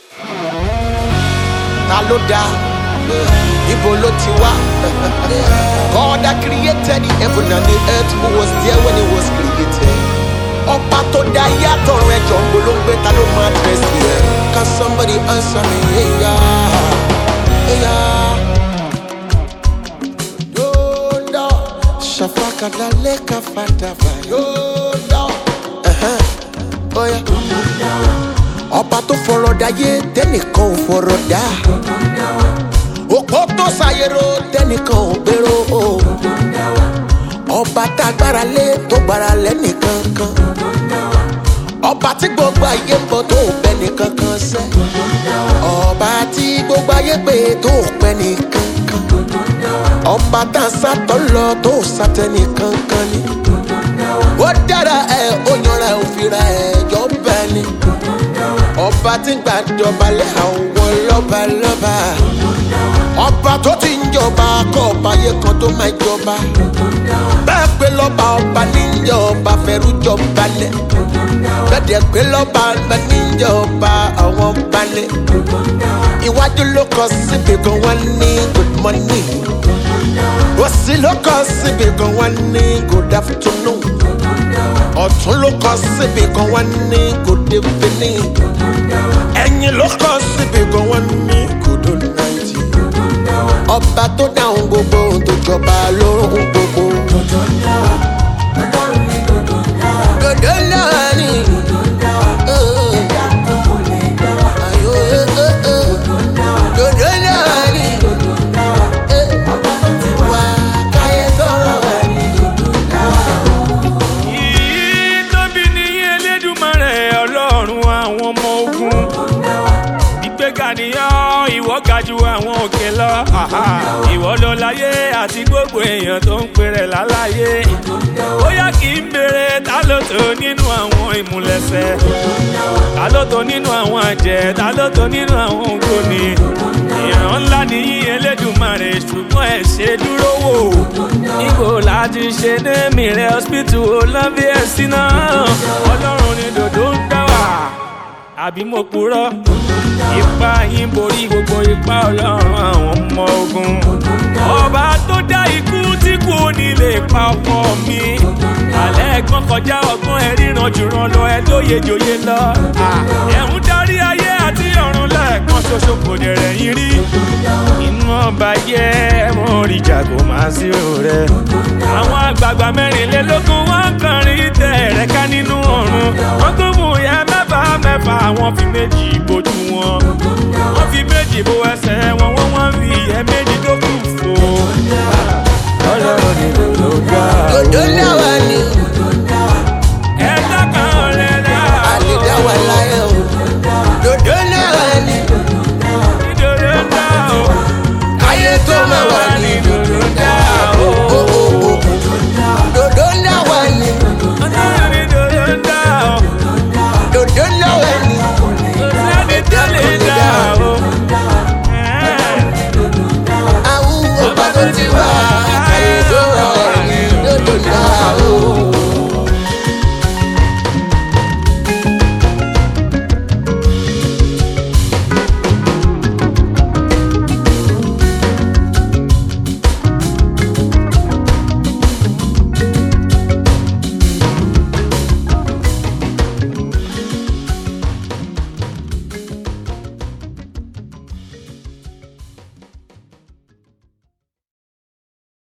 Ta ló dá? Ibo ló ti wá? God that created the heaven and the earth, who was there when it was created. Ọba tó dá yàtọ̀ rẹ̀ jọ ń bolóńgbé, ta ló máa dẹ̀sí ẹ̀? Can somebody answer me? Hey, yeah. Yoda, shafakada leka fatava. Yoda, oh yeah. Ọba tó fọ̀rọ̀ dáyé, tẹ́nìkan ò fọ̀rọ̀ dá. Òpó tó ṣàyẹ̀rò, tẹ́nìkan ò gbèrò. Ọba tá gbára lé, tó gbára lẹ́nìkan kan. Ọba tí gbogbo ayé ń bọ̀ tó bẹ nìkan kan sẹ́. Ọba tí gbogbo ayé pé tó pẹ́ nìkan kan. Ọba tá sátọ̀ lọ tó sátẹ̀ nìkan kan ni. Ó dára ó yanra ò fira jọ bẹ́ẹ̀ ni. Ọba tí ń gbàjọba lé àwọn lọ́balọ́ba. Ọba tó ti ń jọba kọ́ ọba ayé kan tó máa jọba. Bẹ́ẹ̀ pé lọ́ba ọba níjọba fẹ́rú jọba lẹ̀. Bẹ́ẹ̀ pé lọ́ba níjọba àwọn balẹ̀. Iwájú ló kọ síbi kan wọ́n ní good morning. Òsì ló kọ síbi kan wọ́n ní good afternoon. Ọ̀tún ló kọ síbi kan wọ́n ní good evening. Ẹ̀yìn ló kọ síbi kan wọ́n ní good night. Ọba tó dáhùn gbogbo ohun tó jọba lóhùn gbogbo. Dòdò ńlá ni. Dòdò ńlá ni. Wà káyé tọrọ wà ní dòdò ńlá. Ìtóbi ni Elédùmarè Ọlọ́run àwọn ọmọ ogun. Ìgbéga nìyàn ìwọ ga jù àwọn òkè lọ. Ìwọ ló láyé àti gbogbo èèyàn tó ń pèrè láláyé. Bóyá kì í béèrè ta ló tó nínú àwọn ìmúlẹ̀sẹ̀. Ta ló tó nínú àwọn àjẹ́, ta ló tó nínú àwọn ògbóni. Ìran ńlá nìyí Elédùmarè ṣùgbọ́n ẹ̀ ṣe dúró wò. Níbo láti ṣe némi rẹ̀ hospital olóńbí ẹ̀sìn náà. Ọlọ́run ni dòdò ń dá wà. Àbí mo purọ́? Ipa yín borí gbogbo ipa Ọlọ́run àwọn ọmọ ogun. Ọba tó dá ikú tí kò ní lè pa ọkọ mi. Àlẹ́ ẹ̀gbọ́n kọjá ọgbọ́n ẹ̀ ríran jùrọ̀ lọ ẹ lóye jòyè lọ. Ẹ̀hún darí ayé àti ọ̀run lẹ́ẹ̀kan ṣoṣo kò dẹ̀rẹ̀ yín rí. Inú ọba yẹ mọ́ rí jago máa sí rẹ̀. Àwọn àgbààgbà mẹ́rìnlélógún wọ́n kọrin tẹ̀rẹ̀ ká nínú ọ̀run. Wọ́n tó mú ìyá mẹ́fà àwọn fi méjì bojú wọn. Wọ́n fi méjì bo ẹsẹ̀ wọn, wọ́n fi ìyẹ́ méjì tó kù fò. Ọlọ́run ni dòdò gbà. Dòdò ńlá wà ní. Ẹ̀dá kan rẹ̀ dá. Àlè dá wà láyé o.